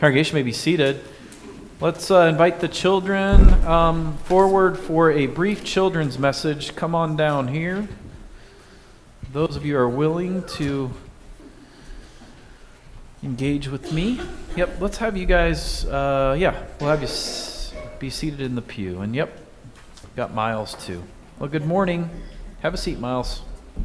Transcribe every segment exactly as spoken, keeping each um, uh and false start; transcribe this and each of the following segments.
Congregation may be seated. Let's uh, invite the children um, forward for a brief children's message. Come on down here. Those of you who are willing to engage with me. Yep, let's have you guys, uh, yeah, we'll have you s- be seated in the pew. And yep, got Miles too. Well, good morning. Have a seat, Miles.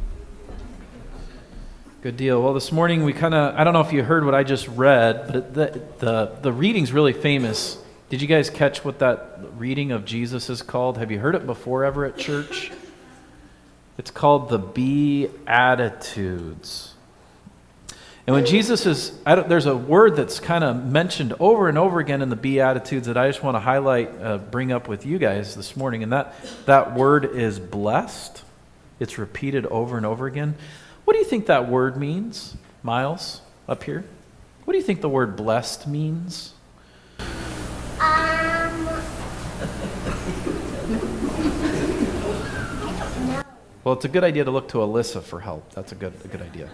Good deal. Well, this morning we kind of, I don't know if you heard what I just read, but it, the, the the reading's really famous. Did you guys catch what that reading of Jesus is called? Have you heard it before ever at church? It's called the Beatitudes. And when Jesus is, I don't, there's a word that's kind of mentioned over and over again in the Beatitudes that I just want to highlight, uh, bring up with you guys this morning. And that, that word is blessed. It's repeated over and over again. What do you think that word means, Miles, up here? What do you think the word blessed means? Um. no. Well, it's a good idea to look to Alyssa for help. That's a good, a good idea.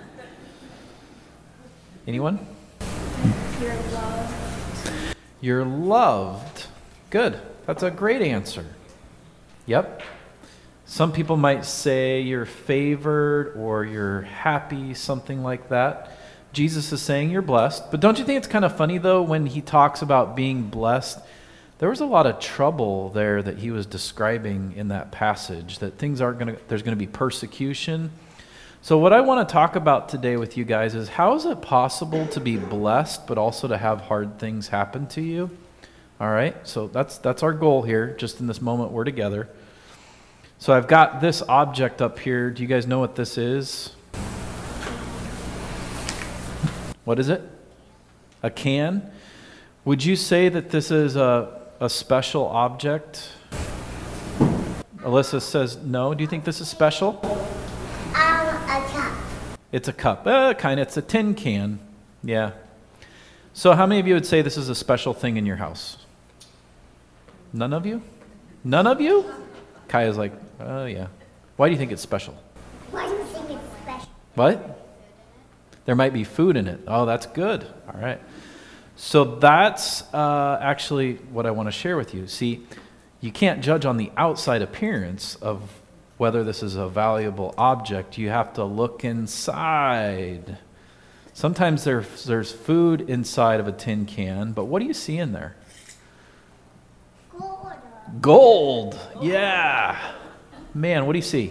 Anyone? You're loved. You're loved. Good. That's a great answer. Yep. Some people might say you're favored or you're happy, something like that. Jesus is saying you're blessed. But don't you think it's kind of funny, though, when he talks about being blessed? There was a lot of trouble there that he was describing in that passage, that things aren't going to, there's going to be persecution. So what I want to talk about today with you guys is how is it possible to be blessed but also to have hard things happen to you? All right, so that's that's our goal here, just in this moment we're together. So I've got this object up here. Do you guys know what this is? What is it? A can? Would you say that this is a, a special object? Alyssa says no. Do you think this is special? Um, a cup. It's a cup. Uh, kind of. It's a tin can. Yeah. So how many of you would say this is a special thing in your house? None of you? None of you? Kaya's like, oh yeah. Why do you think it's special? Why do you think it's special? What? There might be food in it. Oh, that's good. All right. So that's uh, actually what I want to share with you. See, you can't judge on the outside appearance of whether this is a valuable object. You have to look inside. Sometimes there's, there's food inside of a tin can, but what do you see in there? Gold. Gold. Yeah. Man, what do you see?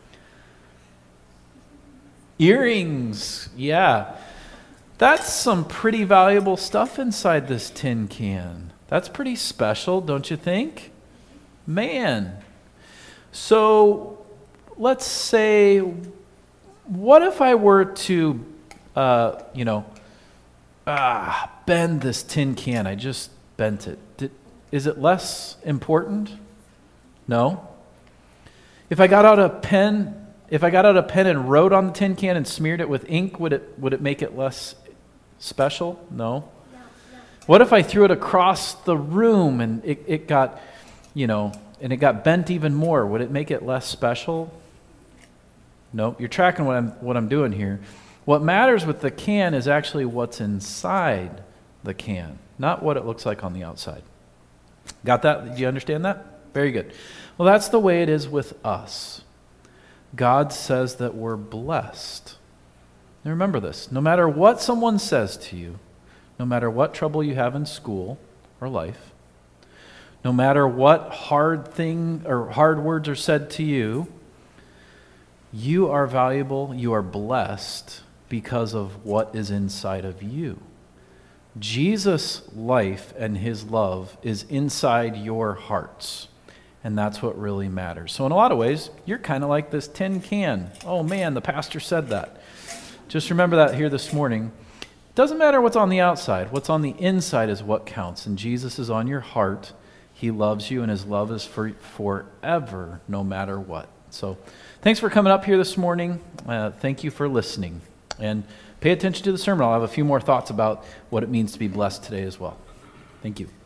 Earrings. Yeah. That's some pretty valuable stuff inside this tin can. That's pretty special, don't you think? Man. So let's say, what if I were to, uh, you know, ah, bend this tin can? I just bent it. Did, is it less important? No. If I got out a pen, if I got out a pen and wrote on the tin can and smeared it with ink, would it would it make it less special? No. No, no. What if I threw it across the room and it, it got, you know, and it got bent even more? Would it make it less special? No. You're tracking what I'm what I'm doing here. What matters with the can is actually what's inside the can, not what it looks like on the outside. Got that? Do you understand that? Very good. Well, that's the way it is with us. God says that we're blessed. Now remember this, no matter what someone says to you, no matter what trouble you have in school or life, no matter what hard thing or hard words are said to you, you are valuable, you are blessed because of what is inside of you. Jesus' life and his love is inside your hearts. And that's what really matters. So in a lot of ways, you're kind of like this tin can. Oh man, the pastor said that. Just remember that here this morning. It doesn't matter what's on the outside. What's on the inside is what counts. And Jesus is on your heart. He loves you, and his love is for forever, no matter what. So thanks for coming up here this morning. Uh, thank you for listening. And pay attention to the sermon. I'll have a few more thoughts about what it means to be blessed today as well. Thank you.